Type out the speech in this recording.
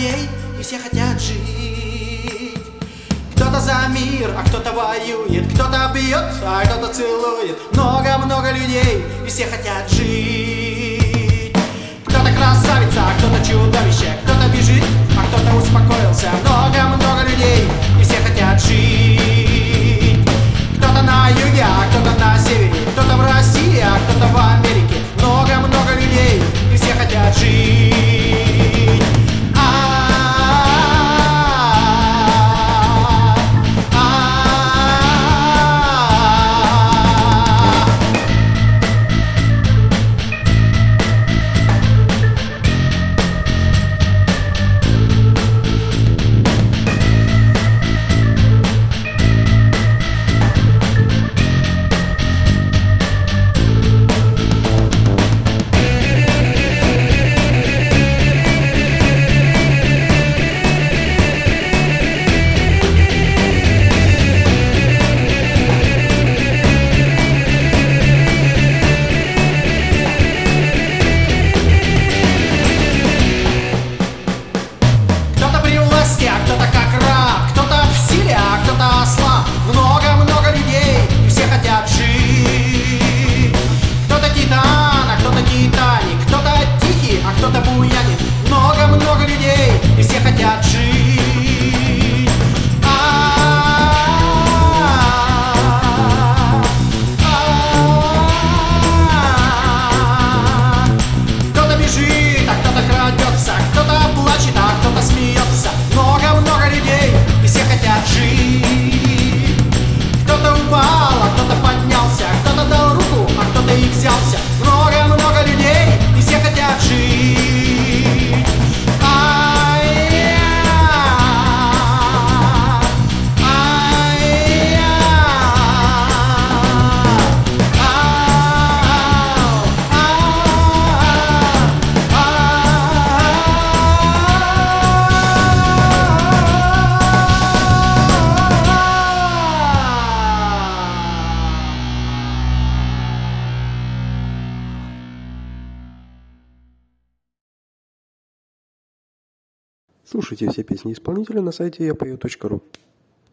людей, и все хотят жить. Кто-то за мир, а кто-то воюет, кто-то бьет, а кто-то целует. Много-много людей, и все хотят жить. Кто-то красавица, а кто-то чудовище, кто-то бежит, а кто-то успокоился. Много-много людей, и все хотят жить. Кто-то на юге, а кто-то на севере, кто-то в России, а кто-то в Америке. Много-много людей, и все хотят жить. А кто-то как раб, кто-то в силе, а кто-то слаб. Много-много людей, и все хотят жить. Кто-то титан, а кто-то титаник, кто-то тихий, а кто-то буянит. Много-много людей, и все хотят жить. Кто-то бежит, а кто-то крадется, кто-то плачет, а кто-то смеется. Много-много людей, и все хотят жить. Кто-то упал, а кто-то поднялся, кто-то дал руку, а кто-то и взялся. Много-много людей, и все хотят жить. Слушайте все песни исполнителя на сайте yapою.ru.